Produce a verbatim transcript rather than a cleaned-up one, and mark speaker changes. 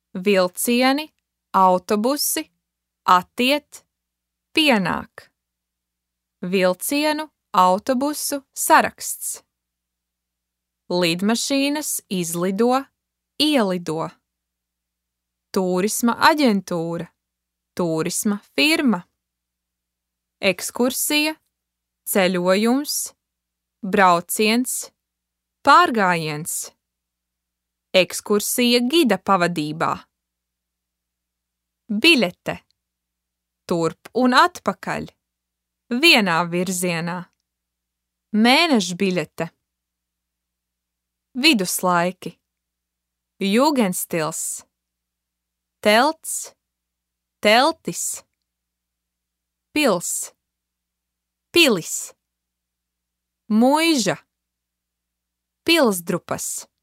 Speaker 1: vilcieni, autobusi, attiet, pienāk. Vilcienu, autobusu saraksts. Lidmašīnas izlido, ielido. Tūrisma aģentūra, tūrisma firma. Ekskursija, ceļojums, brauciens, pārgājiens. Ekskursija gida pavadībā. Biļete, turp un atpakaļ, vienā virzienā. Mēnešbiļete. Viduslaiki, jūgenstils, telts, teltis. Pils, pilis. Muiža, pilsdrupas.